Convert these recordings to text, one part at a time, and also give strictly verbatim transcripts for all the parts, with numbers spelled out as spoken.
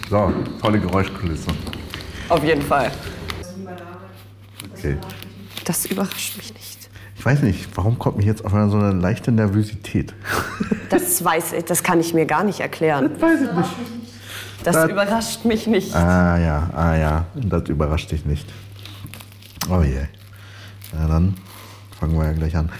So, tolle Geräuschkulisse. Auf jeden Fall. Okay. Das überrascht mich nicht. Ich weiß nicht, warum kommt mir jetzt auf einmal so eine leichte Nervosität? Das weiß ich, das kann ich mir gar nicht erklären. Das weiß ich nicht. Das, das überrascht mich nicht. Ah ja, ah ja, das überrascht dich nicht. Oh je. Yeah. Na dann fangen wir ja gleich an.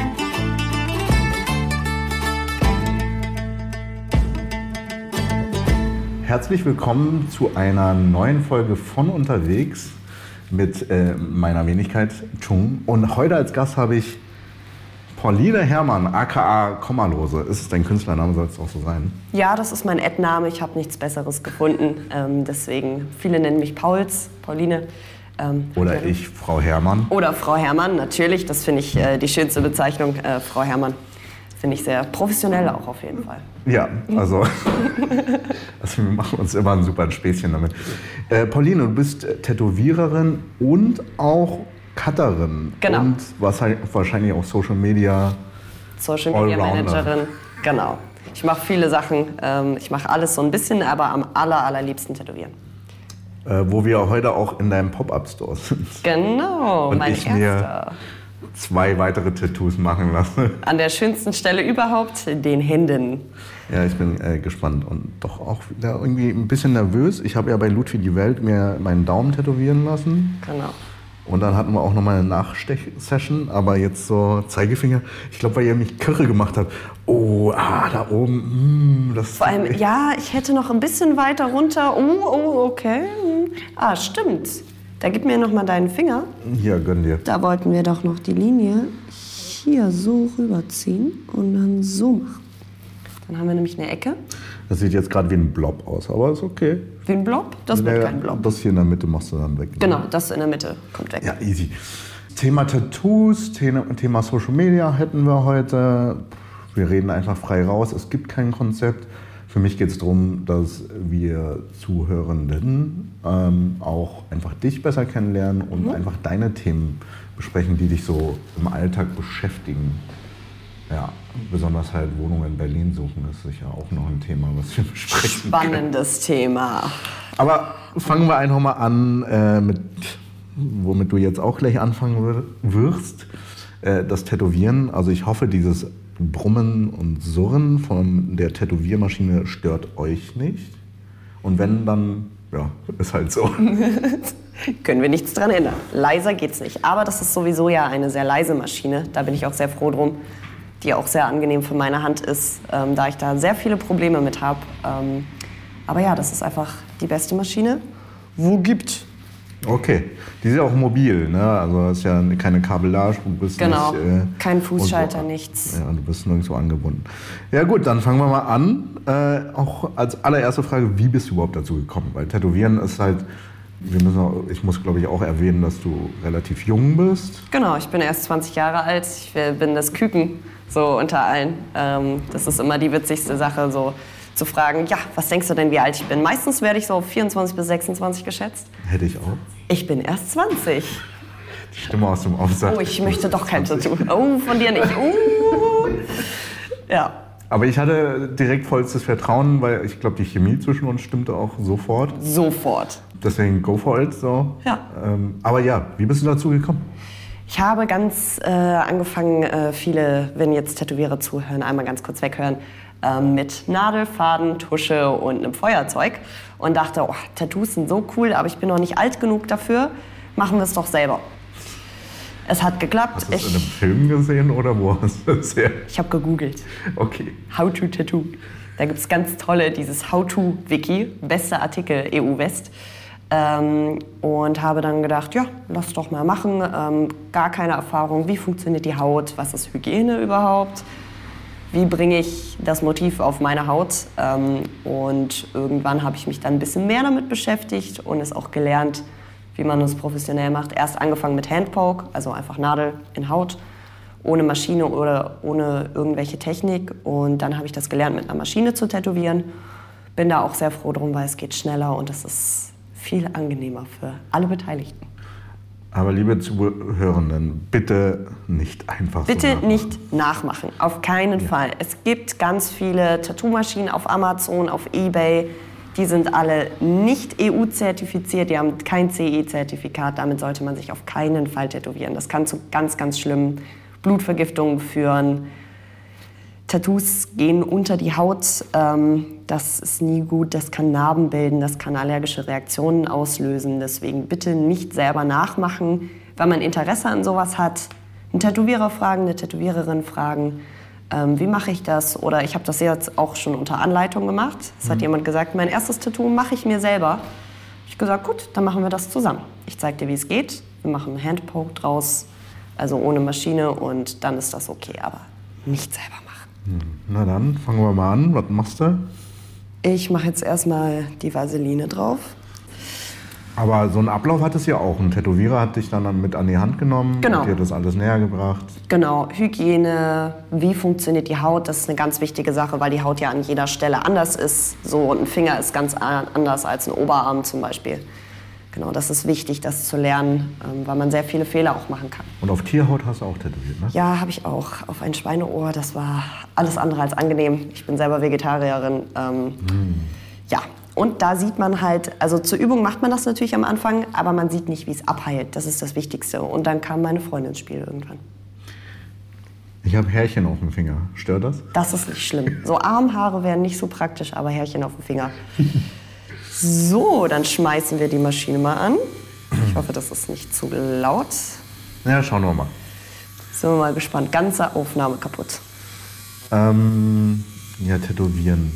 Herzlich willkommen zu einer neuen Folge von Unterwegs mit äh, meiner Wenigkeit Chung. Und heute als Gast habe ich Pauline Herrmann, aka Kommalose. Ist es dein Künstlername, soll es auch so sein? Ja, das ist mein Ad-Name. Ich habe nichts Besseres gefunden. Ähm, deswegen, viele nennen mich Pauls, Pauline. Ähm, Oder ja. ich, Frau Herrmann. Oder Frau Herrmann, natürlich. Das finde ich äh, die schönste Bezeichnung, äh, Frau Herrmann. Finde ich sehr professionell auch auf jeden Fall. Ja, also, also wir machen uns immer ein super Späßchen damit. Äh, Pauline, du bist Tätowiererin und auch Cutterin. Genau. Und wahrscheinlich auch Social Media Social Media Allrounder. Managerin, genau. Ich mache viele Sachen. Ähm, ich mache alles so ein bisschen, aber am aller, allerliebsten tätowieren. Äh, wo wir heute auch in deinem Pop-Up-Store sind. Genau, und mein ich erster. Mir zwei weitere Tattoos machen lasse. An der schönsten Stelle überhaupt, den Händen. Ja, ich bin äh, gespannt und doch auch wieder irgendwie ein bisschen nervös. Ich habe ja bei Ludwig die Welt mir meinen Daumen tätowieren lassen. Genau. Und dann hatten wir auch noch mal eine Nachstech-Session, aber jetzt so Zeigefinger. Ich glaube, weil ihr mich kirre gemacht habt. Oh, ah, da oben. Mm, das Vor allem, ja, ich hätte noch ein bisschen weiter runter. Oh, oh, okay. Ah, stimmt. Da gib mir noch mal deinen Finger. Hier, gönn dir. Da wollten wir doch noch die Linie hier so rüberziehen und dann so machen. Dann haben wir nämlich eine Ecke. Das sieht jetzt gerade wie ein Blob aus, aber ist okay. Wie ein Blob? Das wird Ja, kein Blob. das hier in der Mitte machst du dann weg. Genau, das in der Mitte kommt weg. Ja, easy. Thema Tattoos, Thema Social Media hätten wir heute. Wir reden einfach frei raus. Es gibt kein Konzept. Für mich geht es darum, dass wir Zuhörenden ähm, auch einfach dich besser kennenlernen und mhm. einfach deine Themen besprechen, die dich so im Alltag beschäftigen. Ja, besonders halt Wohnungen in Berlin suchen ist sicher auch noch ein Thema, was wir besprechen Spannendes können. Thema. Aber fangen wir einfach mal an äh, mit, womit du jetzt auch gleich anfangen wirst, äh, das Tätowieren. Also ich hoffe, dieses Brummen und Surren von der Tätowiermaschine stört euch nicht. Und wenn, dann, ja, ist halt so. Können wir nichts dran ändern. Leiser geht's nicht. Aber das ist sowieso ja eine sehr leise Maschine. Da bin ich auch sehr froh drum, die auch sehr angenehm für meine Hand ist, ähm, da ich da sehr viele Probleme mit habe. Ähm, aber ja, das ist einfach die beste Maschine, wo gibt. Okay, die ist ja auch mobil, ne? Also das ist ja keine Kabellage, du bist genau. nicht... Äh, kein Fußschalter, so, nichts. Ja, du bist nirgendwo angebunden. Ja gut, dann fangen wir mal an. Äh, auch als allererste Frage, wie bist du überhaupt dazu gekommen? Weil Tätowieren ist halt... Wir müssen auch, ich muss, glaube ich, auch erwähnen, dass du relativ jung bist. Genau, ich bin erst zwanzig Jahre alt. Ich bin das Küken so unter allen. Ähm, das ist immer die witzigste Sache, so zu fragen, ja, was denkst du denn, wie alt ich bin? Meistens werde ich so auf vierundzwanzig bis sechsundzwanzig geschätzt. Hätte ich auch. Ich bin erst zwanzig. Die Stimme aus dem Aufsatz. Oh, ich möchte doch kein Tattoo. Oh, von dir nicht. Oh. Ja. Aber ich hatte direkt vollstes Vertrauen, weil ich glaube, die Chemie zwischen uns stimmte auch sofort. Sofort. Deswegen go for it. So. Ja. Ähm, aber ja, wie bist du dazu gekommen? Ich habe ganz äh, angefangen, äh, viele, wenn jetzt Tätowierer zuhören, einmal ganz kurz weghören, äh, mit Nadel, Faden, Tusche und einem Feuerzeug. Und dachte, oh, Tattoos sind so cool, aber ich bin noch nicht alt genug dafür. Machen wir es doch selber. Es hat geklappt. Hast du es in einem Film gesehen oder wo hast du es her? Ich habe gegoogelt. Okay. How to Tattoo. Da gibt es ganz tolle, dieses How-to-Wiki, bester Artikel E U-West. Ähm, und habe dann gedacht, ja, lass doch mal machen. Ähm, gar keine Erfahrung, wie funktioniert die Haut, was ist Hygiene überhaupt, wie bringe ich das Motiv auf meine Haut. Ähm, und irgendwann habe ich mich dann ein bisschen mehr damit beschäftigt und es auch gelernt, wie man es professionell macht. Erst angefangen mit Handpoke, also einfach Nadel in Haut, ohne Maschine oder ohne irgendwelche Technik. Und dann habe ich das gelernt, mit einer Maschine zu tätowieren. Bin da auch sehr froh drum, weil es geht schneller und es ist viel angenehmer für alle Beteiligten. Aber liebe Zuhörenden, bitte nicht einfach bitte so nachmachen. nicht nachmachen, auf keinen ja. Fall. Es gibt ganz viele Tattoo-Maschinen auf Amazon, auf eBay, Die sind alle nicht E U-zertifiziert, die haben kein C E-Zertifikat. Damit sollte man sich auf keinen Fall tätowieren. Das kann zu ganz, ganz schlimmen Blutvergiftungen führen. Tattoos gehen unter die Haut. Ähm, das ist nie gut. Das kann Narben bilden, das kann allergische Reaktionen auslösen. Deswegen bitte nicht selber nachmachen. Wenn man Interesse an sowas hat, einen Tätowierer fragen, eine Tätowiererin fragen. Ähm, wie mache ich das? Oder ich habe das jetzt auch schon unter Anleitung gemacht. Es mhm. hat jemand gesagt, mein erstes Tattoo mache ich mir selber. Ich habe gesagt, gut, dann machen wir das zusammen. Ich zeige dir, wie es geht. Wir machen einen Handpoke draus, also ohne Maschine, und dann ist das okay. Aber nicht selber machen. Na dann, fangen wir mal an. Was machst du? Ich mache jetzt erstmal die Vaseline drauf. Aber so einen Ablauf hat es ja auch. Ein Tätowierer hat dich dann mit an die Hand genommen genau. und dir das alles näher gebracht. Genau, Hygiene, wie funktioniert die Haut, das ist eine ganz wichtige Sache, weil die Haut ja an jeder Stelle anders ist. So ein Finger ist ganz anders als ein Oberarm zum Beispiel. Genau, das ist wichtig, das zu lernen, weil man sehr viele Fehler auch machen kann. Und auf Tierhaut hast du auch tätowiert, ne? Ja, habe ich auch. Auf ein Schweineohr, das war alles andere als angenehm. Ich bin selber Vegetarierin. Ähm, mm. Ja. Und da sieht man halt, also zur Übung macht man das natürlich am Anfang, aber man sieht nicht, wie es abheilt. Das ist das Wichtigste. Und dann kam meine Freundin ins Spiel irgendwann. Ich habe Härchen auf dem Finger. Stört das? Das ist nicht schlimm. So Armhaare wären nicht so praktisch, aber Härchen auf dem Finger. So, dann schmeißen wir die Maschine mal an. Ich hoffe, das ist nicht zu laut. Ja, schauen wir mal. Sind wir mal gespannt. Ganze Aufnahme kaputt. Ähm, ja, tätowieren.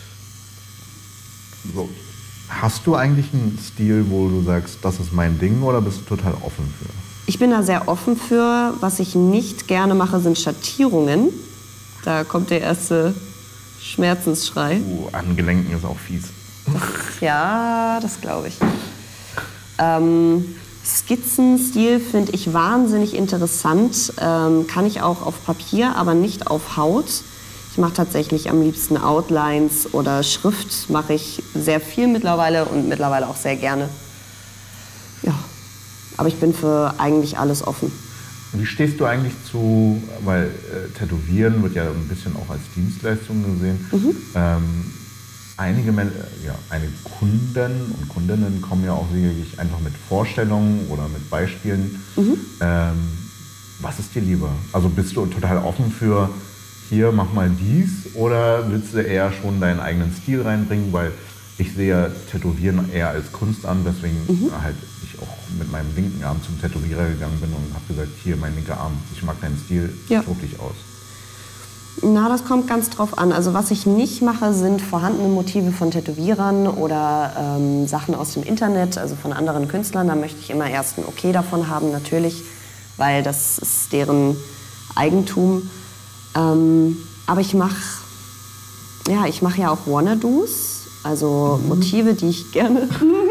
So. Hast du eigentlich einen Stil, wo du sagst, das ist mein Ding, oder bist du total offen für? Ich bin da sehr offen für. Was ich nicht gerne mache, sind Schattierungen. Da kommt der erste Schmerzensschrei. Uh, an Gelenken ist auch fies. Ja, das glaube ich. Ähm, Skizzenstil finde ich wahnsinnig interessant. Ähm, kann ich auch auf Papier, aber nicht auf Haut. Ich mache tatsächlich am liebsten Outlines oder Schrift, mache ich sehr viel mittlerweile und mittlerweile auch sehr gerne. Ja, aber ich bin für eigentlich alles offen. Wie stehst du eigentlich zu, weil äh, Tätowieren wird ja ein bisschen auch als Dienstleistung gesehen. Mhm. Ähm, einige, ja, einige Kunden und Kundinnen kommen ja auch sicherlich einfach mit Vorstellungen oder mit Beispielen. Mhm. Ähm, was ist dir lieber? Also bist du total offen für, hier, mach mal dies, oder willst du eher schon deinen eigenen Stil reinbringen? Weil ich sehe Tätowieren eher als Kunst an, deswegen mhm. halt ich auch mit meinem linken Arm zum Tätowierer gegangen bin und habe gesagt, hier, mein linker Arm, ich mag deinen Stil, ja. Tob dich aus. Na, das kommt ganz drauf an. Also was ich nicht mache, sind vorhandene Motive von Tätowierern oder ähm, Sachen aus dem Internet, also von anderen Künstlern. Da möchte ich immer erst ein Okay davon haben, natürlich, weil das ist deren Eigentum. Ähm, aber ich mache ja, ich mache ja auch Wannadoos, also mhm. Motive, die ich gerne,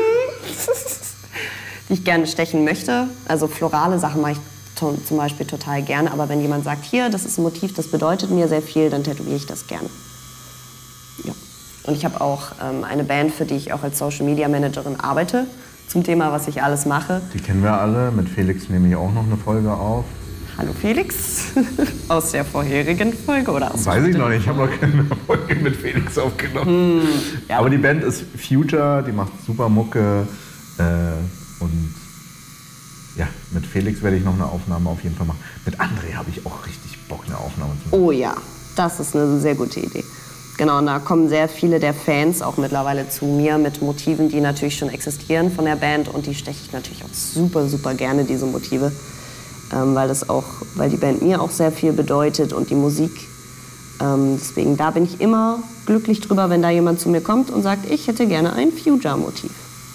die ich gerne stechen möchte. Also florale Sachen mache ich to- zum Beispiel total gerne. Aber wenn jemand sagt, hier, das ist ein Motiv, das bedeutet mir sehr viel, dann tätowiere ich das gerne. Ja. Und ich habe auch ähm, eine Band, für die ich auch als Social Media Managerin arbeite, zum Thema, was ich alles mache. Die kennen wir alle. Mit Felix nehme ich auch noch eine Folge auf. Hallo Felix, aus der vorherigen Folge oder aus Weiß ich noch nicht, ich habe noch keine Folge mit Felix aufgenommen. Mm, ja. Aber die Band ist Future, die macht super Mucke äh, und ja, mit Felix werde ich noch eine Aufnahme auf jeden Fall machen. Mit André habe ich auch richtig Bock, eine Aufnahme zu machen. Oh ja, das ist eine sehr gute Idee. Genau, und da kommen sehr viele der Fans auch mittlerweile zu mir mit Motiven, die natürlich schon existieren von der Band, und die steche ich natürlich auch super, super gerne, diese Motive. Ähm, weil, das auch, weil die Band mir auch sehr viel bedeutet und die Musik. Ähm, deswegen, da bin ich immer glücklich drüber, wenn da jemand zu mir kommt und sagt, ich hätte gerne ein Future-Motiv.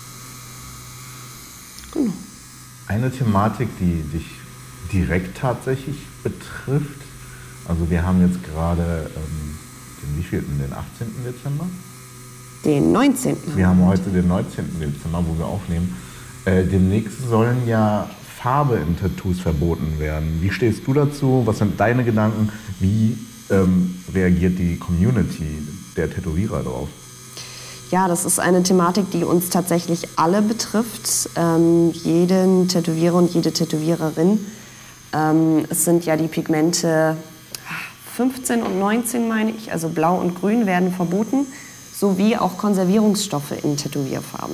Genau. Eine Thematik, die dich direkt tatsächlich betrifft, also wir haben jetzt gerade ähm, den wievielten, den achtzehnten Dezember? Den neunzehnten Wir haben heute den neunzehnten Dezember, wo wir aufnehmen. Äh, demnächst sollen ja Farbe in Tattoos verboten werden. Wie stehst du dazu? Was sind deine Gedanken? Wie ähm, reagiert die Community der Tätowierer drauf? Ja, das ist eine Thematik, die uns tatsächlich alle betrifft. Ähm, jeden Tätowierer und jede Tätowiererin. Ähm, es sind ja die Pigmente fünfzehn und neunzehn, meine ich, also Blau und Grün werden verboten. sowie auch Konservierungsstoffe in Tätowierfarben.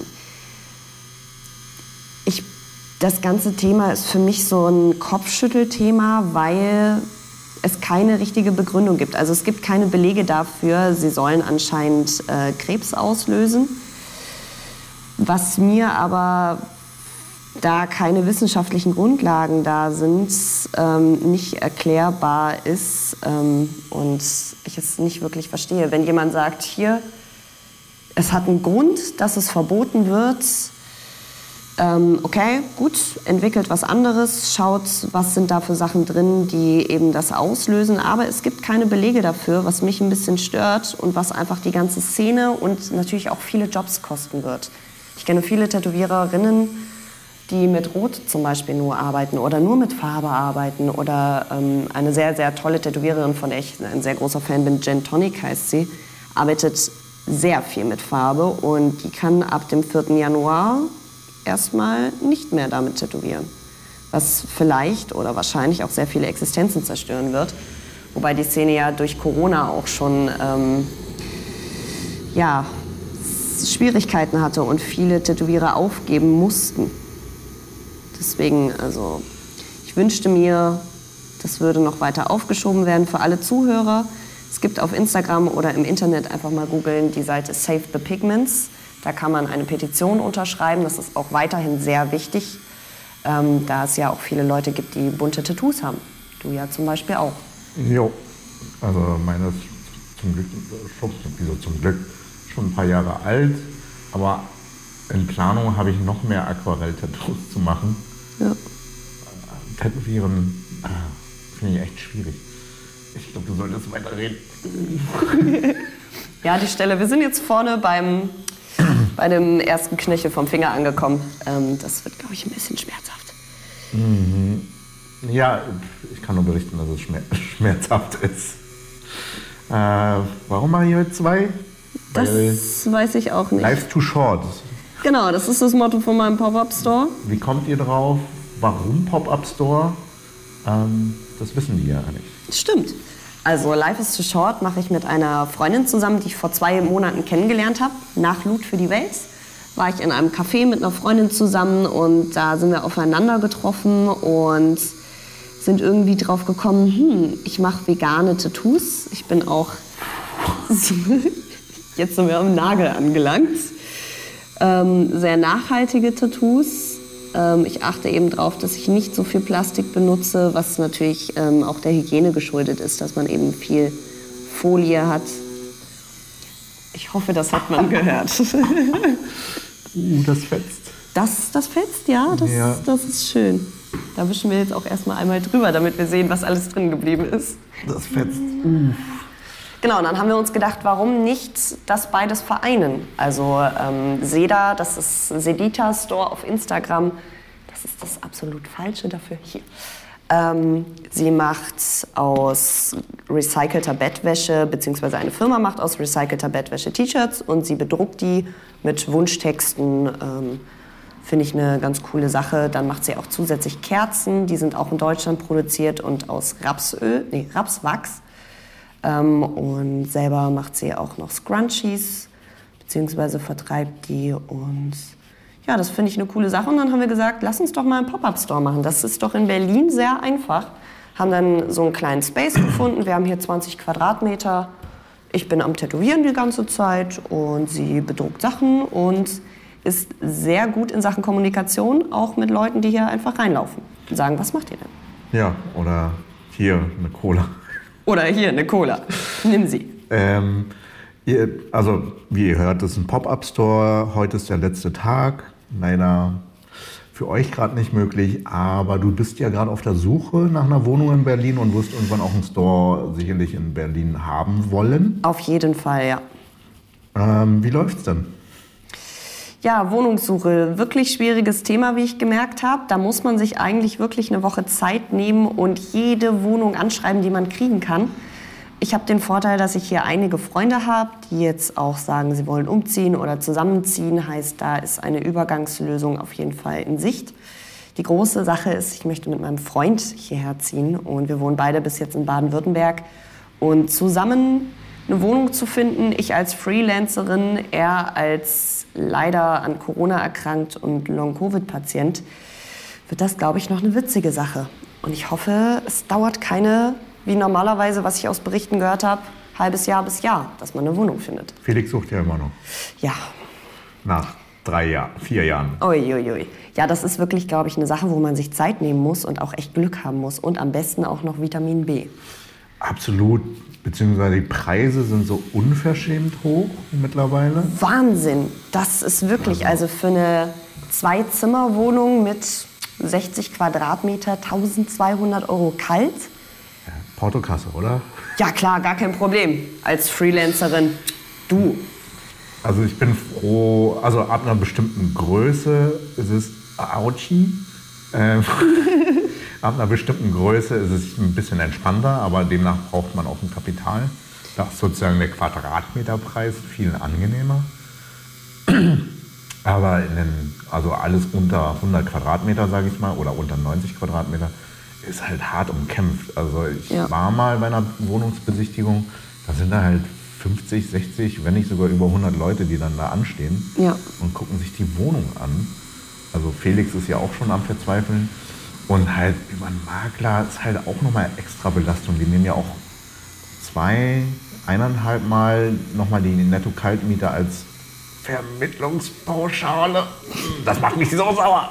Ich, das ganze Thema ist für mich so ein Kopfschüttelthema, weil es keine richtige Begründung gibt. Also es gibt keine Belege dafür, sie sollen anscheinend äh, Krebs auslösen. Was mir aber, da keine wissenschaftlichen Grundlagen da sind, ähm, nicht erklärbar ist ähm, und ich es nicht wirklich verstehe. Wenn jemand sagt, hier, es hat einen Grund, dass es verboten wird, Ähm, okay, gut, entwickelt was anderes, schaut, was sind da für Sachen drin, die eben das auslösen. Aber es gibt keine Belege dafür, was mich ein bisschen stört und was einfach die ganze Szene und natürlich auch viele Jobs kosten wird. Ich kenne viele Tätowiererinnen, die mit Rot zum Beispiel nur arbeiten oder nur mit Farbe arbeiten. Oder ähm, eine sehr, sehr tolle Tätowiererin, von der ich ein sehr großer Fan bin, Jen Tonic heißt sie, arbeitet sehr viel mit Farbe und die kann ab dem vierten Januar erstmal nicht mehr damit tätowieren. Was vielleicht oder wahrscheinlich auch sehr viele Existenzen zerstören wird. Wobei die Szene ja durch Corona auch schon ähm, ja, Schwierigkeiten hatte und viele Tätowierer aufgeben mussten. Deswegen, also, ich wünschte mir, das würde noch weiter aufgeschoben werden für alle Zuhörer. Es gibt auf Instagram oder im Internet einfach mal googeln die Seite Save the Pigments. Da kann man eine Petition unterschreiben. Das ist auch weiterhin sehr wichtig, ähm, da es ja auch viele Leute gibt, die bunte Tattoos haben. Du ja zum Beispiel auch. Jo, also meine ist zum Glück schon, wieso zum Glück, schon ein paar Jahre alt. Aber in Planung habe ich noch mehr Aquarell-Tattoos zu machen. Ja. Tätowieren ah, finde ich echt schwierig. Ich glaube, du solltest weiterreden. Ja, die Stelle. Wir sind jetzt vorne beim... bei dem ersten Knöchel vom Finger angekommen. Ähm, das wird, glaube ich, ein bisschen schmerzhaft. Mhm. Ja, ich kann nur berichten, dass es schmer schmerzhaft ist. Äh, warum mache ich heute zwei? Das Weil weiß ich auch nicht. Life's too short. Genau, das ist das Motto von meinem Pop-Up-Store. Wie kommt ihr drauf? Warum Pop-Up-Store? Ähm, das wissen die ja nicht. Stimmt. Also Life is Too Short mache ich mit einer Freundin zusammen, die ich vor zwei Monaten kennengelernt habe. Nach Loot für die Welt war ich in einem Café mit einer Freundin zusammen und da sind wir aufeinander getroffen und sind irgendwie drauf gekommen, hm, ich mache vegane Tattoos. Ich bin auch, jetzt sind wir am Nagel angelangt, ähm, sehr nachhaltige Tattoos. Ich achte eben darauf, dass ich nicht so viel Plastik benutze, was natürlich ähm, auch der Hygiene geschuldet ist, dass man eben viel Folie hat. Ich hoffe, das hat man gehört. uh, das fetzt. Das, das fetzt, ja das, ja, das ist schön. Da wischen wir jetzt auch erstmal einmal drüber, damit wir sehen, was alles drin geblieben ist. Das fetzt. Uh. Genau, und dann haben wir uns gedacht, warum nicht das beides vereinen? Also ähm, Seda, das ist Sedita Store auf Instagram, das ist das absolut Falsche dafür. Hier. Ähm, sie macht aus recycelter Bettwäsche, beziehungsweise eine Firma macht aus recycelter Bettwäsche T-Shirts und sie bedruckt die mit Wunschtexten. Ähm, Finde ich eine ganz coole Sache. Dann macht sie auch zusätzlich Kerzen, die sind auch in Deutschland produziert und aus Rapsöl, nee, Rapswachs. Ähm, und selber macht sie auch noch Scrunchies, beziehungsweise vertreibt die. Und ja, das finde ich eine coole Sache. Und dann haben wir gesagt, lass uns doch mal einen Pop-Up-Store machen. Das ist doch in Berlin sehr einfach. Haben dann so einen kleinen Space gefunden. Wir haben hier zwanzig Quadratmeter. Ich bin am Tätowieren die ganze Zeit und sie bedruckt Sachen und ist sehr gut in Sachen Kommunikation, auch mit Leuten, die hier einfach reinlaufen und sagen, was macht ihr denn? Ja, oder hier eine Cola. Oder hier eine Cola. Nimm sie. Ähm, ihr, also, wie ihr hört, das ist ein Pop-Up-Store. Heute ist der letzte Tag. Leider für euch gerade nicht möglich. Aber du bist ja gerade auf der Suche nach einer Wohnung in Berlin und wirst irgendwann auch einen Store sicherlich in Berlin haben wollen. Auf jeden Fall, ja. Ähm, wie läuft's denn? Ja, Wohnungssuche, wirklich schwieriges Thema, wie ich gemerkt habe. Da muss man sich eigentlich wirklich eine Woche Zeit nehmen und jede Wohnung anschreiben, die man kriegen kann. Ich habe den Vorteil, dass ich hier einige Freunde habe, die jetzt auch sagen, sie wollen umziehen oder zusammenziehen. Heißt, da ist eine Übergangslösung auf jeden Fall in Sicht. Die große Sache ist, ich möchte mit meinem Freund hierher ziehen und wir wohnen beide bis jetzt in Baden-Württemberg. Und zusammen eine Wohnung zu finden. Ich als Freelancerin, er als leider an Corona erkrankt und Long-Covid-Patient, wird das, glaube ich, noch eine witzige Sache. Und ich hoffe, es dauert keine, wie normalerweise, was ich aus Berichten gehört habe, halbes Jahr bis Jahr, dass man eine Wohnung findet. Felix sucht ja immer noch. Ja. Nach drei Jahren, vier Jahren. Uiuiui. Ui, ui. Ja, das ist wirklich, glaube ich, eine Sache, wo man sich Zeit nehmen muss und auch echt Glück haben muss. Und am besten auch noch Vitamin B. Absolut. Beziehungsweise die Preise sind so unverschämt hoch mittlerweile. Wahnsinn. Das ist wirklich, also für eine Zwei-Zimmer-Wohnung mit sechzig Quadratmeter, tausendzweihundert Euro kalt. Ja, Portokasse, oder? Ja klar, gar kein Problem. Als Freelancerin, du. Also ich bin froh, also ab einer bestimmten Größe ist es ouchi. Ähm, ab einer bestimmten Größe ist es ein bisschen entspannter, aber demnach braucht man auch ein Kapital. Da ist sozusagen der Quadratmeterpreis viel angenehmer. Aber in den, also alles unter hundert Quadratmeter, sage ich mal, oder unter neunzig Quadratmeter, ist halt hart umkämpft. Also ich ja. war mal bei einer Wohnungsbesichtigung, da sind da halt fünfzig, sechzig, wenn nicht sogar über hundert Leute, die dann da anstehen ja. und gucken sich die Wohnung an. Also Felix ist ja auch schon am Verzweifeln. Und halt über einen Makler ist halt auch nochmal extra Belastung. Die nehmen ja auch zwei, eineinhalb Mal nochmal die Netto-Kaltmiete als Vermittlungspauschale. Das macht mich so sauer.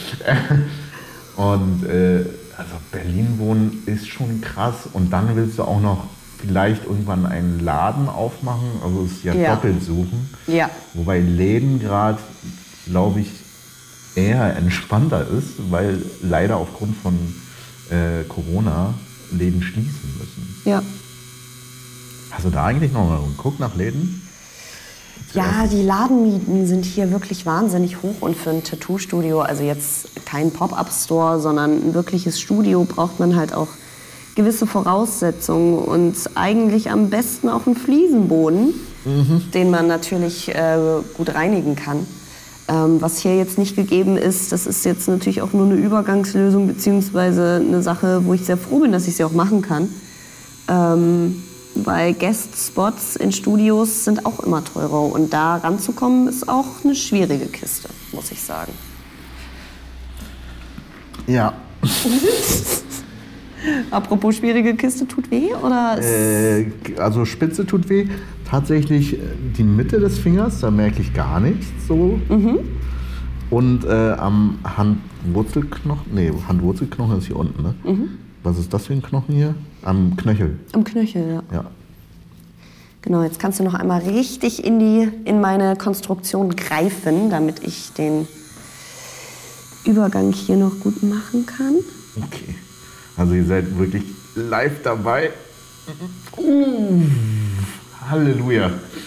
Und äh, also Berlin wohnen ist schon krass. Und dann willst du auch noch vielleicht irgendwann einen Laden aufmachen. Also es ist ja, ja. doppelt suchen. Ja. Wobei Läden gerade, glaube ich, eher entspannter ist, weil leider aufgrund von äh, Corona Läden schließen müssen. Ja. Hast du da eigentlich noch mal geguckt nach Läden? Ja, die Ladenmieten sind hier wirklich wahnsinnig hoch und für ein Tattoo-Studio, also jetzt kein Pop-up-Store, sondern ein wirkliches Studio, braucht man halt auch gewisse Voraussetzungen und eigentlich am besten auch einen Fliesenboden, mhm. den man natürlich äh, gut reinigen kann. Ähm, was hier jetzt nicht gegeben ist, das ist jetzt natürlich auch nur eine Übergangslösung beziehungsweise eine Sache, wo ich sehr froh bin, dass ich sie auch machen kann. Ähm, weil Guest-Spots in Studios sind auch immer teurer und da ranzukommen ist auch eine schwierige Kiste, muss ich sagen. Ja. Apropos schwierige Kiste, tut weh oder? Äh, also Spitze tut weh. Tatsächlich die Mitte des Fingers, da merke ich gar nichts so. Mhm. Und äh, am Handwurzelknochen, nee, Handwurzelknochen ist hier unten, ne? Mhm. Was ist das für ein Knochen hier? Am Knöchel. Am Knöchel, ja. Ja. Genau, jetzt kannst du noch einmal richtig in, die, in meine Konstruktion greifen, damit ich den Übergang hier noch gut machen kann. Okay. Also ihr seid wirklich live dabei. Uh, Halleluja.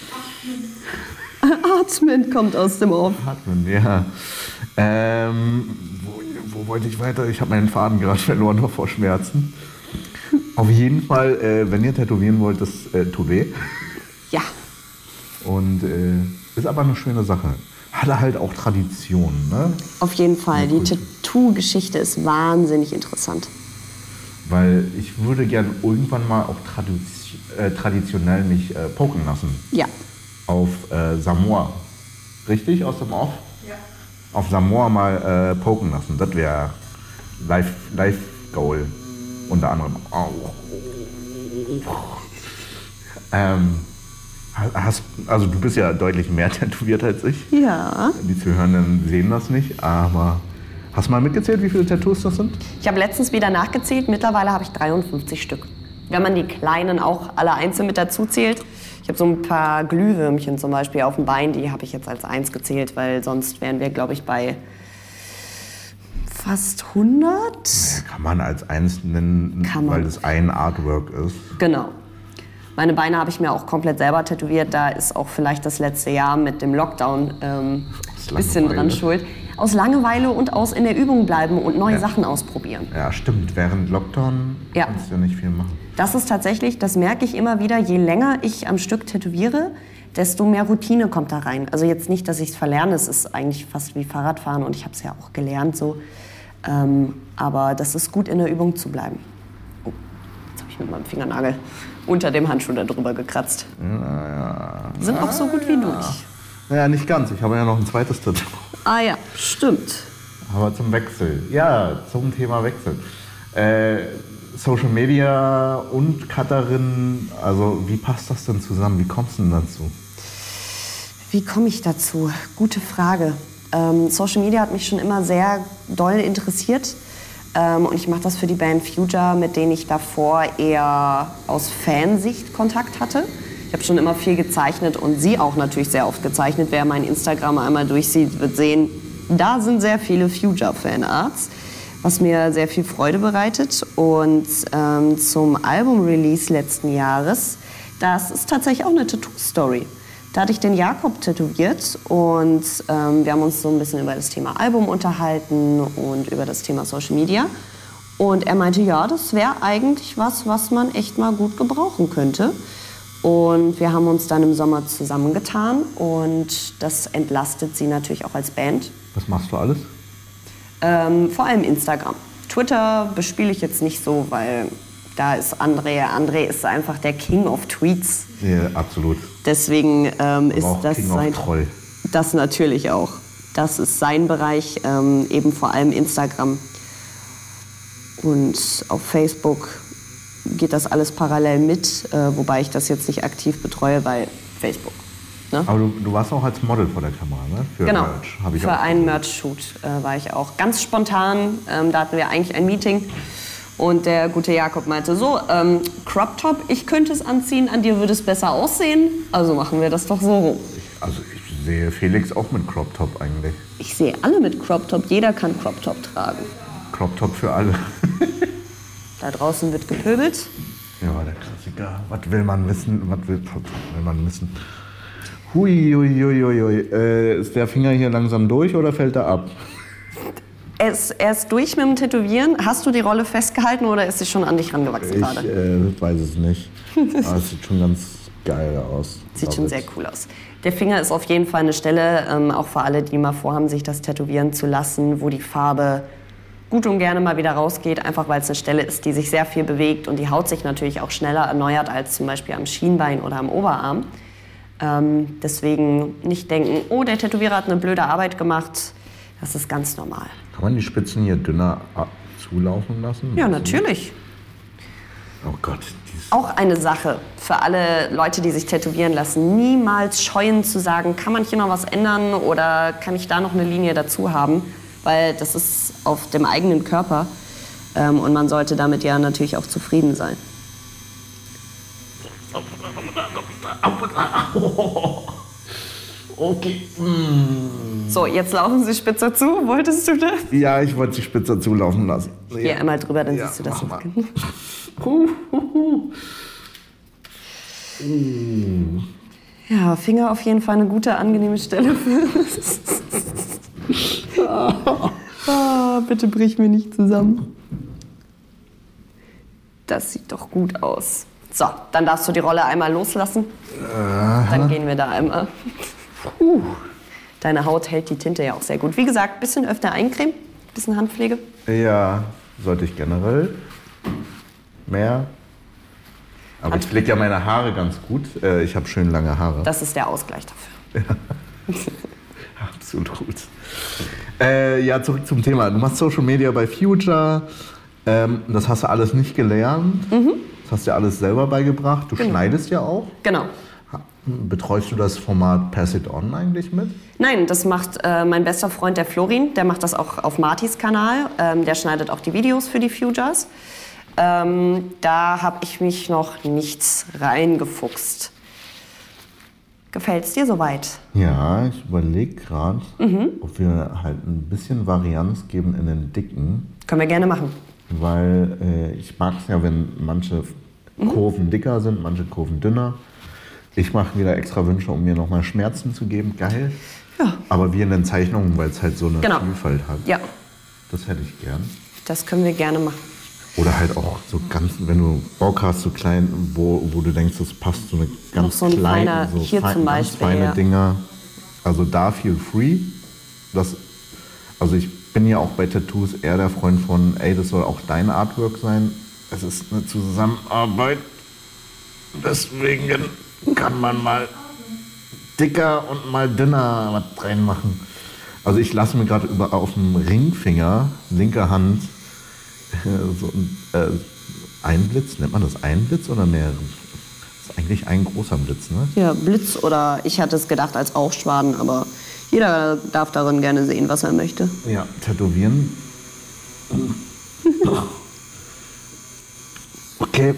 Atmen kommt aus dem Off. Atmen, ja. Ähm, wo, wo wollte ich weiter? Ich habe meinen Faden gerade verloren noch vor Schmerzen. Auf jeden Fall, äh, wenn ihr tätowieren wollt, das äh, tut weh. Ja. Und äh, ist aber eine schöne Sache. Hat halt auch Tradition, ne? Auf jeden Fall. Die Tattoo-Geschichte ist wahnsinnig interessant. Weil ich würde gern irgendwann mal auch tradition, äh, traditionell mich äh, poken lassen. Ja. Auf äh, Samoa. Richtig, aus dem Off? Ja. Auf Samoa mal äh, poken lassen. Das wäre Live-Goal. Unter anderem. Oh. Ähm, hast, also du bist ja deutlich mehr tätowiert als ich. Ja. Die Zuhörenden sehen das nicht, aber hast du mal mitgezählt, wie viele Tattoos das sind? Ich habe letztens wieder nachgezählt. Mittlerweile habe ich dreiundfünfzig Stück. Wenn man die kleinen auch alle einzeln mit dazu zählt. Ich habe so ein paar Glühwürmchen zum Beispiel auf dem Bein. Die habe ich jetzt als eins gezählt, weil sonst wären wir, glaube ich, bei fast hundert. Ja, kann man als eins nennen, weil das ein Artwork ist. Genau. Meine Beine habe ich mir auch komplett selber tätowiert. Da ist auch vielleicht das letzte Jahr mit dem Lockdown ein ähm, bisschen dran schuld. Aus Langeweile und aus in der Übung bleiben und neue ja. Sachen ausprobieren. Ja, stimmt. Während Lockdown ja. kannst du ja nicht viel machen. Das ist tatsächlich, das merke ich immer wieder, je länger ich am Stück tätowiere, desto mehr Routine kommt da rein. Also jetzt nicht, dass ich es verlerne, es ist eigentlich fast wie Fahrradfahren und ich habe es ja auch gelernt so. Ähm, aber das ist gut, in der Übung zu bleiben. Oh, jetzt habe ich ich mit meinem Fingernagel unter dem Handschuh da drüber gekratzt. Ja, ja. Sind auch so gut wie du nicht. Naja, nicht ganz. Ich habe ja noch ein zweites Tattoo. Ah ja, stimmt. Aber zum Wechsel. Ja, zum Thema Wechsel. Äh, Social Media und Cutterin, also wie passt das denn zusammen? Wie kommst du denn dazu? Wie komme ich dazu? Gute Frage. Ähm, Social Media hat mich schon immer sehr doll interessiert. Ähm, und ich mache das für die Band Future, mit denen ich davor eher aus Fansicht Kontakt hatte. Ich habe schon immer viel gezeichnet und sie auch natürlich sehr oft gezeichnet. Wer mein Instagram einmal durchsieht, wird sehen, da sind sehr viele Future-Fanarts, was mir sehr viel Freude bereitet. Und ähm, zum Album-Release letzten Jahres, das ist tatsächlich auch eine Tattoo-Story. Da hatte ich den Jakob tätowiert und ähm, wir haben uns so ein bisschen über das Thema Album unterhalten und über das Thema Social Media. Und er meinte, ja, das wäre eigentlich was, was man echt mal gut gebrauchen könnte. Und wir haben uns dann im Sommer zusammengetan und das entlastet sie natürlich auch als Band. Was machst du alles? Ähm, vor allem Instagram. Twitter bespiele ich jetzt nicht so, weil da ist André. André ist einfach der King of Tweets. Ja, absolut. Deswegen ähm, ist auch das King sein... of Troll. Das natürlich auch. Das ist sein Bereich, ähm, eben vor allem Instagram. Und auf Facebook geht das alles parallel mit, äh, wobei ich das jetzt nicht aktiv betreue, weil Facebook. Ne? Aber du, du warst auch als Model vor der Kamera, ne? Für genau, Merch. Hab ich für auch einen Merch-Shoot äh, war ich auch. Ganz spontan, ähm, da hatten wir eigentlich ein Meeting und der gute Jakob meinte so, ähm, Crop Top, ich könnte es anziehen, an dir würde es besser aussehen, also machen wir das doch so rum. Ich, also ich sehe Felix auch mit Crop Top eigentlich. Ich sehe alle mit Crop Top, jeder kann Crop Top tragen. Crop Top für alle. Da draußen wird gepöbelt. Ja, der Klassiker. Was will man wissen? Was will, will man wissen? Hui, hui, hui, hui, hui. Äh, ist der Finger hier langsam durch oder fällt er ab? Er ist, er ist durch mit dem Tätowieren. Hast du die Rolle festgehalten oder ist sie schon an dich rangewachsen Ich gerade? äh, weiß es nicht. Aber es sieht schon ganz geil aus. Sieht schon sehr cool aus. Der Finger ist auf jeden Fall eine Stelle, ähm, auch für alle, die mal vorhaben, sich das tätowieren zu lassen, wo die Farbe gut und gerne mal wieder rausgeht, einfach weil es eine Stelle ist, die sich sehr viel bewegt und die Haut sich natürlich auch schneller erneuert als zum Beispiel am Schienbein oder am Oberarm. Ähm, deswegen nicht denken, oh, der Tätowierer hat eine blöde Arbeit gemacht. Das ist ganz normal. Kann man die Spitzen hier dünner zulaufen lassen? Ja, natürlich. Oh Gott. Dieses Auch eine Sache für alle Leute, die sich tätowieren lassen. Niemals scheuen zu sagen, kann man hier noch was ändern oder kann ich da noch eine Linie dazu haben? Weil das ist auf dem eigenen Körper ähm, und man sollte damit ja natürlich auch zufrieden sein. Okay. So, jetzt laufen Sie spitzer zu. Wolltest du das? Ja, ich wollte die Spitze zulaufen lassen. Geh einmal drüber, dann Ja, siehst du das. mach noch. mal. Huh, huh, huh. Uh. Ja, Finger auf jeden Fall eine gute, angenehme Stelle. Ah, bitte brich mir nicht zusammen. Das sieht doch gut aus. So, dann darfst du die Rolle einmal loslassen. Dann gehen wir da einmal. Puh. Deine Haut hält die Tinte ja auch sehr gut. Wie gesagt, bisschen öfter eincremen, bisschen Handpflege. Ja, sollte ich generell mehr. Aber ich pflege ja meine Haare ganz gut. Äh, Ich habe schön lange Haare. Das ist der Ausgleich dafür. Absolut. Äh, ja, zurück zum Thema. Du machst Social Media bei Future. Ähm, das hast du alles nicht gelernt. Mhm. Das hast du ja alles selber beigebracht. Du Genau. schneidest ja auch. Genau. Betreust du das Format Pass It On eigentlich mit? Nein, das macht äh, mein bester Freund, der Florin. Der macht das auch auf Martis Kanal. Ähm, der schneidet auch die Videos für die Futures. Ähm, da habe ich mich noch nichts reingefuchst. Gefällt's dir soweit? Ja, ich überlege gerade, Mhm. ob wir halt ein bisschen Varianz geben in den Dicken. Können wir gerne machen. Weil äh, ich mag es ja, wenn manche Kurven dicker sind, manche Kurven dünner. Ich mache wieder extra Wünsche, um mir nochmal Schmerzen zu geben. Geil. Ja. Aber wie in den Zeichnungen, weil es halt so eine Genau. Vielfalt hat. Ja, Das hätte ich gern. das können wir gerne machen. Oder halt auch so ganz, wenn du Bock hast, so klein, wo, wo du denkst, das passt, so eine ganz Noch so ein kleine, feiner- so hier fein, zum ganz Beispiel, feine ja. Dinger. Also da feel free. Das, also ich bin ja auch bei Tattoos eher der Freund von, ey, das soll auch dein Artwork sein. es ist eine Zusammenarbeit. Deswegen kann man mal dicker und mal dünner was reinmachen. Also ich lasse mir gerade über auf dem Ringfinger, linke Hand, so ein äh, Einblitz, nennt man das Einblitz oder mehrere? Das ist eigentlich ein großer Blitz, ne? Ja, Blitz oder ich hatte es gedacht als Rauchschwaden, aber jeder darf darin gerne sehen, was er möchte. Ja, tätowieren. Okay.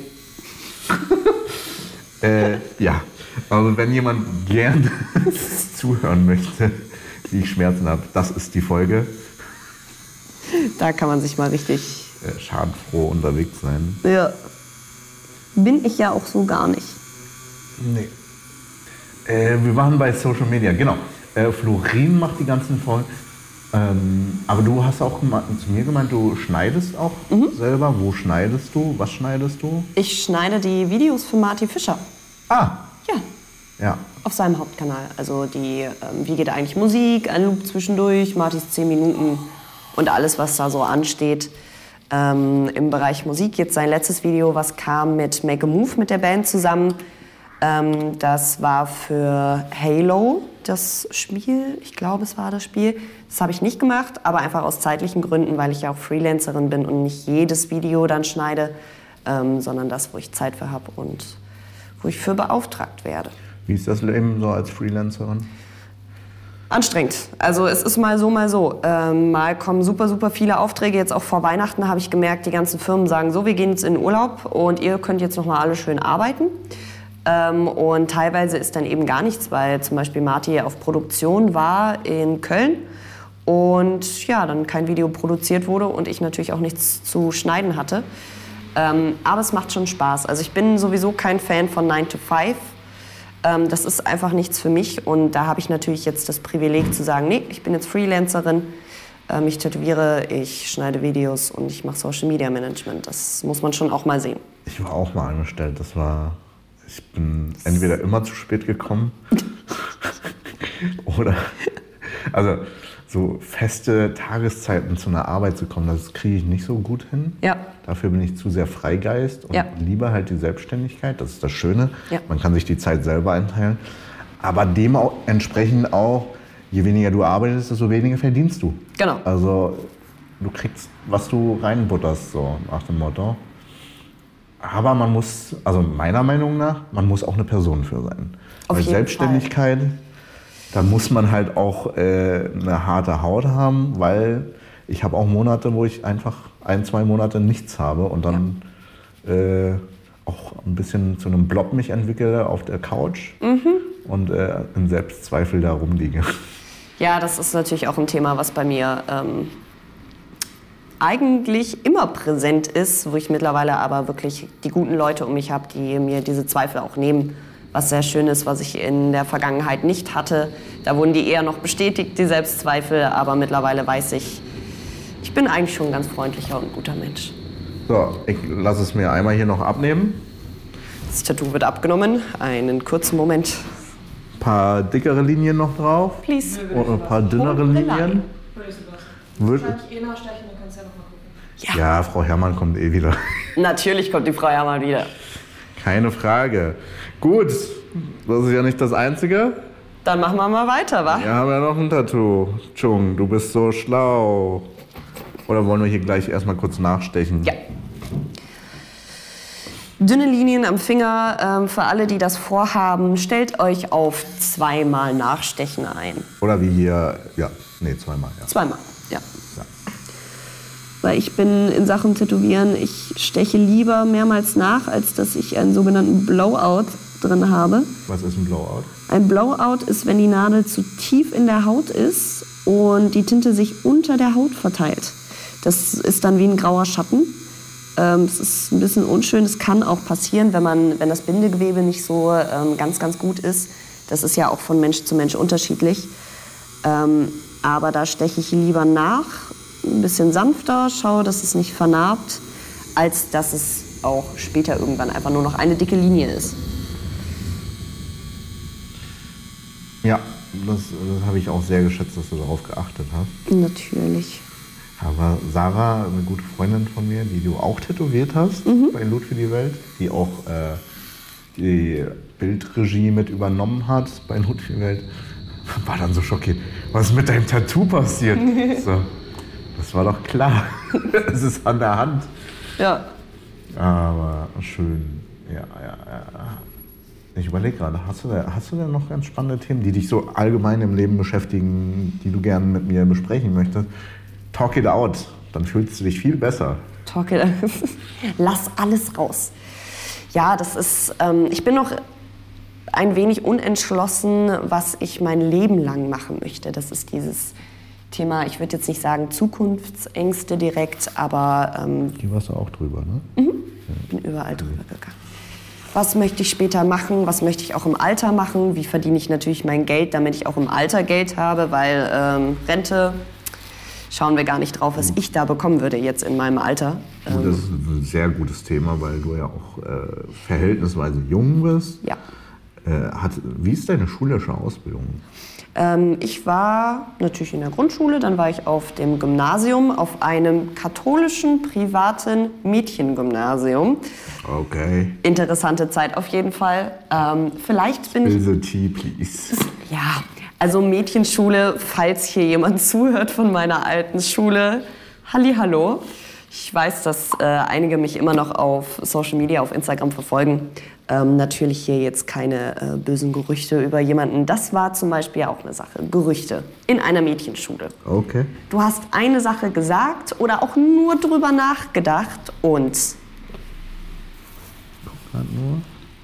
äh, ja, also wenn jemand gern zuhören möchte, wie ich Schmerzen habe, das ist die Folge. Da kann man sich mal richtig äh, schadenfroh unterwegs sein. Ja. Bin ich ja auch so gar nicht. Nee. Äh, wir waren bei Social Media, genau. Äh, Florin macht die ganzen Folgen. Ähm, aber du hast auch zu mir gemeint, du schneidest auch mhm. selber. Wo schneidest du? Was schneidest du? Ich schneide die Videos für Marty Fischer. Ah. Ja. Ja. Auf seinem Hauptkanal. Also die, ähm, wie geht eigentlich Musik, ein Loop zwischendurch, Martys zehn Minuten und alles, was da so ansteht. Ähm, im Bereich Musik jetzt sein letztes Video, was kam mit Make a Move mit der Band zusammen. Ähm, das war für Halo, das Spiel. Ich glaube, es war das Spiel. Das habe ich nicht gemacht, aber einfach aus zeitlichen Gründen, weil ich ja auch Freelancerin bin und nicht jedes Video dann schneide, ähm, sondern das, wo ich Zeit für habe und wo ich für beauftragt werde. Wie ist das Leben so als Freelancerin? Anstrengend. Also es ist mal so, mal so. Ähm, mal kommen super, super viele Aufträge. Jetzt auch vor Weihnachten habe ich gemerkt, die ganzen Firmen sagen so, wir gehen jetzt in den Urlaub und ihr könnt jetzt noch mal alle schön arbeiten. Ähm, und teilweise ist dann eben gar nichts, weil zum Beispiel Marty auf Produktion war in Köln und ja, dann kein Video produziert wurde und ich natürlich auch nichts zu schneiden hatte. Ähm, aber es macht schon Spaß. Also ich bin sowieso kein Fan von nine to five. Ähm, das ist einfach nichts für mich und da habe ich natürlich jetzt das Privileg zu sagen, nee, ich bin jetzt Freelancerin, ähm, ich tätowiere, ich schneide Videos und ich mache Social Media Management. Das muss man schon auch mal sehen. Ich war auch mal angestellt, das war, ich bin entweder immer zu spät gekommen oder, also so feste Tageszeiten zu einer Arbeit zu kommen, das kriege ich nicht so gut hin. Ja. Dafür bin ich zu sehr Freigeist und ja. liebe halt die Selbstständigkeit. Das ist das Schöne. Ja. Man kann sich die Zeit selber einteilen. Aber dementsprechend auch, je weniger du arbeitest, desto weniger verdienst du. Genau. Also du kriegst, was du reinbutterst, so nach dem Motto. Aber man muss, also meiner Meinung nach, man muss auch eine Person für sein. Auf Weil jeden Selbstständigkeit, Fall. Da muss man halt auch äh, eine harte Haut haben, weil ich habe auch Monate, wo ich einfach ein, zwei Monate nichts habe und dann ja. äh, auch ein bisschen zu einem Blob mich entwickle auf der Couch mhm. und äh, in Selbstzweifel da rumliege. Ja, das ist natürlich auch ein Thema, was bei mir ähm, eigentlich immer präsent ist, wo ich mittlerweile aber wirklich die guten Leute um mich habe, die mir diese Zweifel auch nehmen. Was sehr schön ist, was ich in der Vergangenheit nicht hatte. Da wurden die eher noch bestätigt, die Selbstzweifel. Aber mittlerweile weiß ich, ich bin eigentlich schon ein ganz freundlicher und guter Mensch. So, ich lasse es mir einmal hier noch abnehmen. Das Tattoo wird abgenommen. Einen kurzen Moment. Ein paar dickere Linien noch drauf. Please. Und ein paar dünnere Linien. Wird eh nachstechen, dann kannst du ja noch mal gucken. Ja. ja, Frau Herrmann kommt eh wieder. Natürlich kommt die Frau Herrmann wieder. Keine Frage. Gut, das ist ja nicht das Einzige. Dann machen wir mal weiter, wa? Wir haben ja noch ein Tattoo. Chung, du bist so schlau. Oder wollen wir hier gleich erstmal kurz nachstechen? Ja. Dünne Linien am Finger. Ähm, für alle, die das vorhaben, stellt euch auf zweimal Nachstechen ein. Oder wie hier, ja, nee, zweimal, ja. Zweimal, ja. ja. Weil ich bin in Sachen Tätowieren, ich steche lieber mehrmals nach, als dass ich einen sogenannten Blowout drin habe. Was ist ein Blowout? Ein Blowout ist, wenn die Nadel zu tief in der Haut ist und die Tinte sich unter der Haut verteilt. Das ist dann wie ein grauer Schatten. Ähm, es ist ein bisschen unschön. Es kann auch passieren, wenn, man, wenn das Bindegewebe nicht so ähm, ganz, ganz gut ist. Das ist ja auch von Mensch zu Mensch unterschiedlich. Ähm, aber da steche ich lieber nach, ein bisschen sanfter, schaue, dass es nicht vernarbt, als dass es auch später irgendwann einfach nur noch eine dicke Linie ist. Ja, das, das habe ich auch sehr geschätzt, dass du darauf geachtet hast. Natürlich. Aber Sarah, eine gute Freundin von mir, die du auch tätowiert hast mhm. bei Loot für die Welt, die auch äh, die Bildregie mit übernommen hat bei Loot für die Welt, war dann so schockiert. Was ist mit deinem Tattoo passiert? So, das war doch klar. Es ist an der Hand. Ja. Aber schön. Ja, ja, ja. Ich überlege gerade, hast du, da, hast du denn noch ganz spannende Themen, die dich so allgemein im Leben beschäftigen, die du gerne mit mir besprechen möchtest? Talk it out, dann fühlst du dich viel besser. Talk it out. Lass alles raus. Ja, das ist, ähm, ich bin noch ein wenig unentschlossen, was ich mein Leben lang machen möchte. Das ist dieses Thema, ich würde jetzt nicht sagen Zukunftsängste direkt, aber... Ähm, Hier warst du auch drüber, ne? Mhm. Ich bin überall drüber gegangen. Was möchte ich später machen? Was möchte ich auch im Alter machen? Wie verdiene ich natürlich mein Geld, damit ich auch im Alter Geld habe? Weil ähm, Rente, schauen wir gar nicht drauf, was ich da bekommen würde jetzt in meinem Alter. Ähm, das ist ein sehr gutes Thema, weil du ja auch äh, verhältnisweise jung bist. Ja. Äh, hat, wie ist deine schulische Ausbildung? Ähm, ich war natürlich in der Grundschule, dann war ich auf dem Gymnasium, auf einem katholischen, privaten Mädchengymnasium. Okay. Interessante Zeit auf jeden Fall. Ähm, vielleicht bin Spill the tea, please. Ja, also Mädchenschule, falls hier jemand zuhört von meiner alten Schule. Hallihallo. Ich weiß, dass äh, einige mich immer noch auf Social Media, auf Instagram verfolgen. Ähm, natürlich hier jetzt keine äh, bösen Gerüchte über jemanden. Das war zum Beispiel auch eine Sache. Gerüchte in einer Mädchenschule. Okay. Du hast eine Sache gesagt oder auch nur drüber nachgedacht und... Guck grad nur.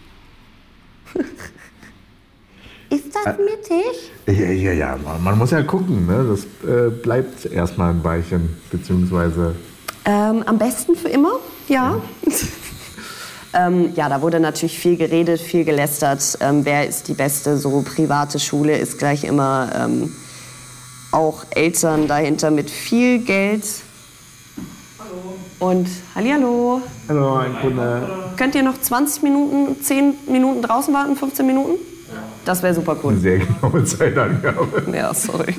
Ist das mittig? Ja, ja, ja. Man muss ja gucken. Ne? Das äh, bleibt erstmal ein Weilchen, beziehungsweise... Ähm, am besten für immer, ja. ähm, ja, da wurde natürlich viel geredet, viel gelästert. Ähm, wer ist die beste? So private Schule ist gleich immer ähm, auch Eltern dahinter mit viel Geld. Hallo. Und hallihallo. Hallo, ein Kunde. Könnt ihr noch zwanzig Minuten, zehn Minuten draußen warten, fünfzehn Minuten? Ja. Das wäre super cool. Eine sehr genaue Zeitangabe. Ja, sorry.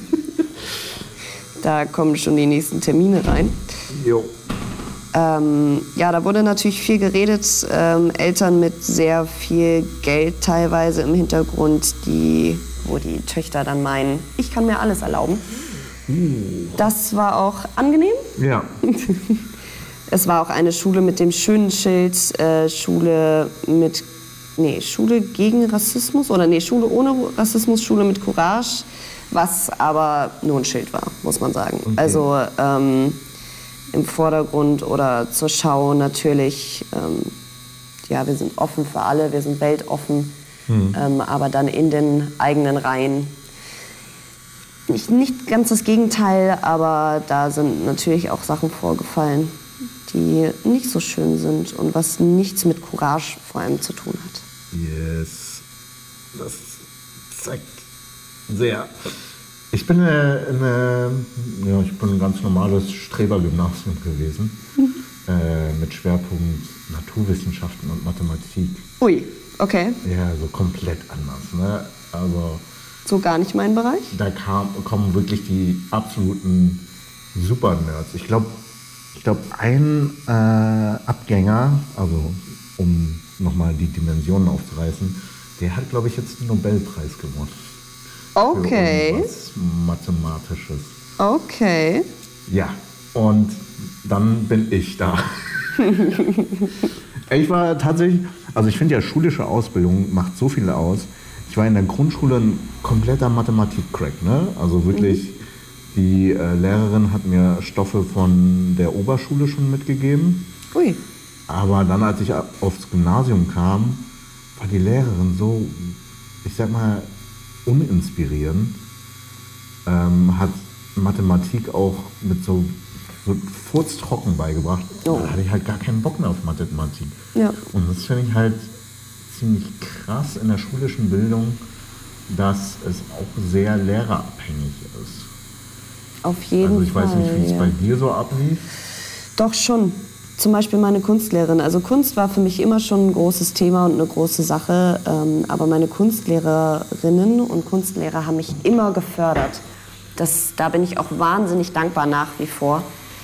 Da kommen schon die nächsten Termine rein. Jo. Ähm, ja, da wurde natürlich viel geredet. Ähm, Eltern mit sehr viel Geld teilweise im Hintergrund, die, wo die Töchter dann meinen, ich kann mir alles erlauben. Uh. Das war auch angenehm. Ja. Es war auch eine Schule mit dem schönen Schild, äh, Schule mit, nee, Schule gegen Rassismus oder nee, Schule ohne Rassismus, Schule mit Courage, was aber nur ein Schild war, muss man sagen. Okay. Also ähm, im Vordergrund oder zur Schau natürlich, ähm, ja, wir sind offen für alle, wir sind weltoffen, hm. ähm, aber dann in den eigenen Reihen. Nicht, nicht ganz das Gegenteil, aber da sind natürlich auch Sachen vorgefallen, die nicht so schön sind und was nichts mit Courage vor allem zu tun hat. Yes, das zeigt sehr. Ich bin eine, eine, ja, ich bin ein ganz normales Strebergymnasium gewesen, mhm. äh, mit Schwerpunkt Naturwissenschaften und Mathematik. Ui, okay. Ja, so komplett anders, ne? Aber so gar nicht mein Bereich? Da kam, kommen wirklich die absoluten Super-Nerds. Ich glaube, ich glaub, ein äh, Abgänger, also um nochmal die Dimensionen aufzureißen, der hat, glaube ich, jetzt einen Nobelpreis gewonnen. Okay. Für irgendwas Mathematisches. Okay. Ja, und dann bin ich da. Ich war tatsächlich, also ich finde ja, schulische Ausbildung macht so viel aus. Ich war in der Grundschule ein kompletter Mathematik-Crack, ne? Also wirklich, mhm. die äh, Lehrerin hat mir Stoffe von der Oberschule schon mitgegeben. Ui. Aber dann, als ich aufs Gymnasium kam, war die Lehrerin so, ich sag mal, uninspirierend. Ähm, hat Mathematik auch mit so, so furztrocken beigebracht. Oh. Da hatte ich halt gar keinen Bock mehr auf Mathematik. Ja. Und das finde ich halt ziemlich krass in der schulischen Bildung, dass es auch sehr lehrerabhängig ist. Auf jeden Fall. Also ich Fall, weiß nicht, wie es ja. bei dir so ablief. Doch schon. Zum Beispiel meine Kunstlehrerin. Also Kunst war für mich immer schon ein großes Thema und eine große Sache. Aber meine Kunstlehrerinnen und Kunstlehrer haben mich immer gefördert. Das, da bin ich auch wahnsinnig dankbar nach wie vor.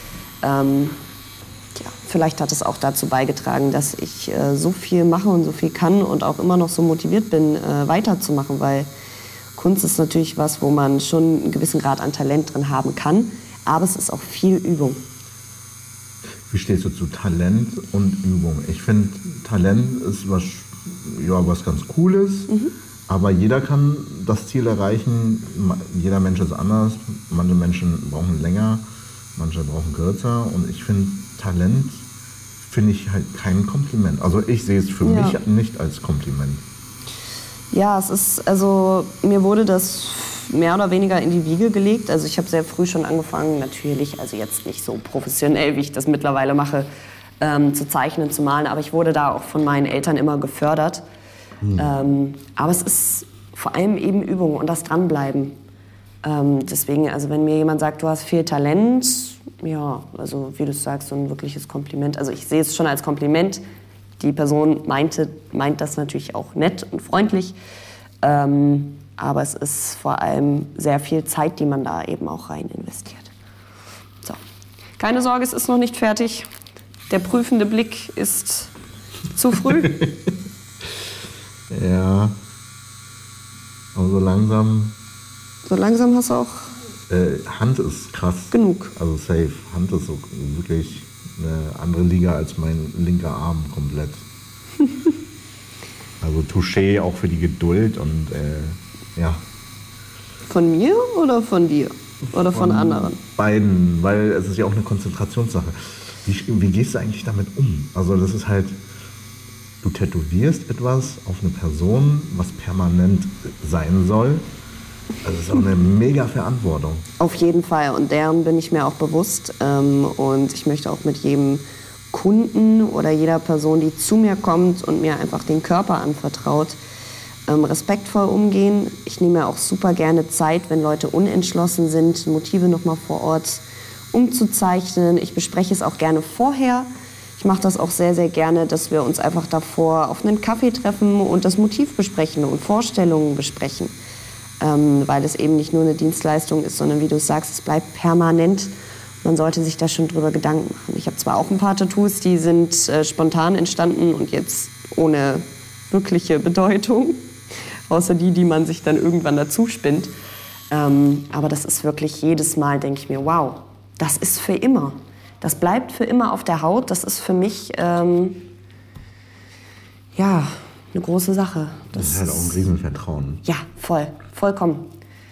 ähm, ja, vielleicht hat es auch dazu beigetragen, dass ich äh, so viel mache und so viel kann und auch immer noch so motiviert bin, äh, weiterzumachen, weil Kunst ist natürlich was, wo man schon einen gewissen Grad an Talent drin haben kann, aber es ist auch viel Übung. Wie stehst du zu Talent und Übung? Ich finde, Talent ist was, ja, was ganz Cooles, mhm. aber jeder kann das Ziel erreichen. Jeder Mensch ist anders. Manche Menschen brauchen länger, manche brauchen kürzer. Und ich finde, Talent finde ich halt kein Kompliment. Also ich sehe es für ja. mich nicht als Kompliment. Ja, es ist, also mir wurde das mehr oder weniger in die Wiege gelegt. Also ich habe sehr früh schon angefangen, natürlich, also jetzt nicht so professionell, wie ich das mittlerweile mache, ähm, zu zeichnen, zu malen. Aber ich wurde da auch von meinen Eltern immer gefördert. Hm. Ähm, aber es ist vor allem eben Übung und das Dranbleiben. Ähm, deswegen, also wenn mir jemand sagt, du hast viel Talent, ja, also wie du sagst, so ein wirkliches Kompliment. Also ich sehe es schon als Kompliment. Die Person meinte, meint das natürlich auch nett und freundlich. Ähm, aber es ist vor allem sehr viel Zeit, die man da eben auch rein investiert. So. Keine Sorge, es ist noch nicht fertig. Der prüfende Blick ist zu früh. Ja. Aber so langsam... So langsam hast du auch... Äh, Hand ist krass. Genug. Also safe. Hand ist so wirklich... eine andere Liga als mein linker Arm komplett. Also Touché auch für die Geduld und äh, ja. Von mir oder von dir? Oder von, von anderen? Beiden, weil es ist ja auch eine Konzentrationssache. Wie, wie gehst du eigentlich damit um? Also das ist halt, du tätowierst etwas auf eine Person, was permanent sein soll. Also das ist auch eine mega Verantwortung. Auf jeden Fall und deren bin ich mir auch bewusst ähm, und ich möchte auch mit jedem Kunden oder jeder Person, die zu mir kommt und mir einfach den Körper anvertraut, ähm, respektvoll umgehen. Ich nehme mir auch super gerne Zeit, wenn Leute unentschlossen sind, Motive nochmal vor Ort umzuzeichnen. Ich bespreche es auch gerne vorher. Ich mache das auch sehr, sehr gerne, dass wir uns einfach davor auf einen Kaffee treffen und das Motiv besprechen und Vorstellungen besprechen. Ähm, weil es eben nicht nur eine Dienstleistung ist, sondern wie du sagst, es bleibt permanent. Man sollte sich da schon drüber Gedanken machen. Ich habe zwar auch ein paar Tattoos, die sind äh, spontan entstanden und jetzt ohne wirkliche Bedeutung, außer die, die man sich dann irgendwann dazu spinnt. Ähm, aber das ist wirklich jedes Mal, denke ich mir, wow, das ist für immer. Das bleibt für immer auf der Haut. Das ist für mich, ähm, ja, eine große Sache. Das, das ist halt auch ein Riesenvertrauen. Ja, voll, vollkommen.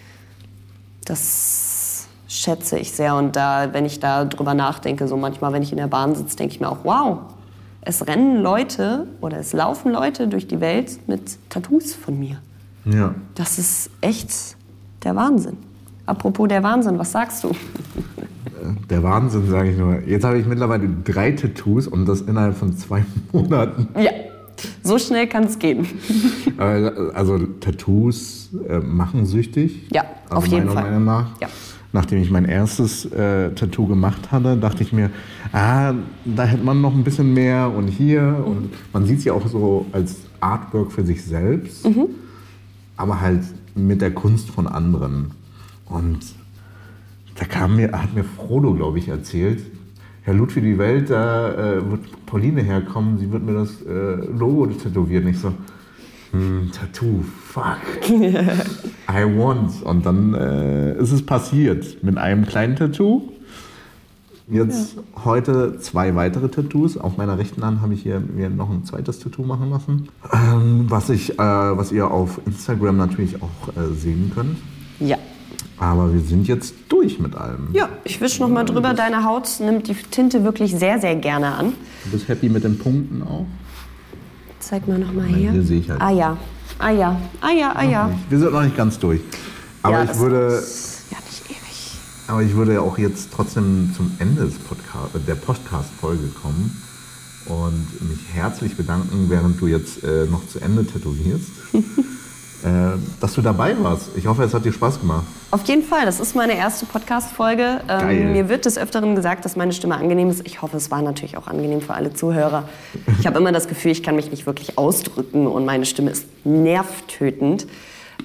Das schätze ich sehr. Und da, wenn ich da drüber nachdenke, so manchmal, wenn ich in der Bahn sitze, denke ich mir auch, wow, es rennen Leute oder es laufen Leute durch die Welt mit Tattoos von mir. Ja. Das ist echt der Wahnsinn. Apropos der Wahnsinn, was sagst du? Der Wahnsinn, sage ich nur. Jetzt habe ich mittlerweile drei Tattoos und das innerhalb von zwei Monaten. Ja. So schnell kann es gehen. Also Tattoos äh, machen süchtig. Ja, also auf jeden Fall. Meinung nach. Ja. Nachdem ich mein erstes äh, Tattoo gemacht hatte, dachte ich mir, ah, da hätte man noch ein bisschen mehr und hier. Mhm. Und man sieht es ja auch so als Artwork für sich selbst, mhm. aber halt mit der Kunst von anderen. Und da kam mir, hat mir Frodo, glaube ich, erzählt, Herr Ludwig die Welt, da äh, wird Pauline herkommen, sie wird mir das äh, Logo tätowieren. Ich so, hm, Tattoo, fuck, I want. Und dann äh, ist es passiert mit einem kleinen Tattoo. Jetzt ja. heute zwei weitere Tattoos. Auf meiner rechten Hand habe ich hier mir noch ein zweites Tattoo machen lassen, ähm, was, ich, äh, was ihr auf Instagram natürlich auch äh, sehen könnt. Ja. Aber wir sind jetzt durch mit allem. Ja, ich wische noch mal drüber. Deine Haut nimmt die Tinte wirklich sehr, sehr gerne an. Du bist happy mit den Punkten auch? Zeig mal noch mal hier. Hier sehe ich halt. Ah ja, ah ja, ah ja, ah ja. Wir sind noch nicht ganz durch. Aber ja, ich würde... Ja, nicht ewig. Aber ich würde auch jetzt trotzdem zum Ende des Podcast, der Podcast-Folge kommen und mich herzlich bedanken, während du jetzt äh, noch zu Ende tätowierst. Äh, dass du dabei warst. Ich hoffe, es hat dir Spaß gemacht. Auf jeden Fall. Das ist meine erste Podcast-Folge. Ähm, mir wird des Öfteren gesagt, dass meine Stimme angenehm ist. Ich hoffe, es war natürlich auch angenehm für alle Zuhörer. Ich habe immer das Gefühl, ich kann mich nicht wirklich ausdrücken und meine Stimme ist nervtötend.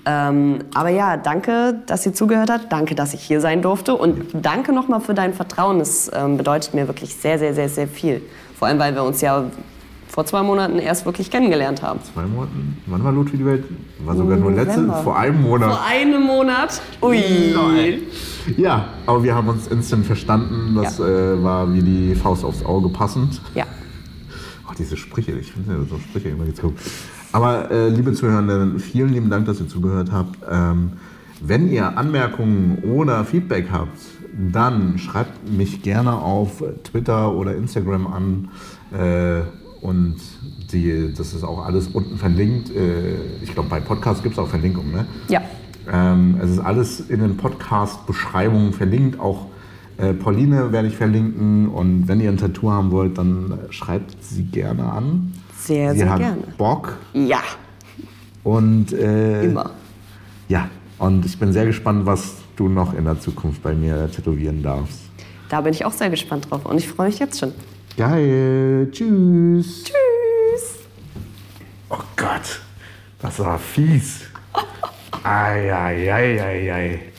Ähm, aber ja, danke, dass ihr zugehört habt. Danke, dass ich hier sein durfte. Und danke nochmal für dein Vertrauen. Das ähm, bedeutet mir wirklich sehr, sehr, sehr, sehr viel. Vor allem, weil wir uns ja vor zwei Monaten erst wirklich kennengelernt haben. Zwei Monaten? Wann war Ludwig die Welt? War sogar nur letzte, vor einem Monat. Vor einem Monat? Ui. Nein. Ja, aber wir haben uns instant verstanden. Das ja. äh, war wie die Faust aufs Auge passend. Ja. Oh, diese Sprüche, ich finde so Sprüche immer jetzt gut. Aber äh, liebe Zuhörenden, vielen lieben Dank, dass ihr zugehört habt. Ähm, wenn ihr Anmerkungen oder Feedback habt, dann schreibt mich gerne auf Twitter oder Instagram an. Äh, und die, das ist auch alles unten verlinkt. Äh, ich glaube, bei Podcasts gibt es auch Verlinkungen, ne? Ja. Ähm, es ist alles in den Podcast-Beschreibungen verlinkt. Auch äh, Pauline werde ich verlinken. Und wenn ihr ein Tattoo haben wollt, dann schreibt sie gerne an. Sehr, sie sehr hat gerne. Bock. Ja. Und, äh, immer. Ja, und ich bin sehr gespannt, was du noch in der Zukunft bei mir tätowieren darfst. Da bin ich auch sehr gespannt drauf und ich freue mich jetzt schon. Geil. Tschüss. Tschüss. Oh Gott, das war fies. Ei, ei, ei, ei, ei.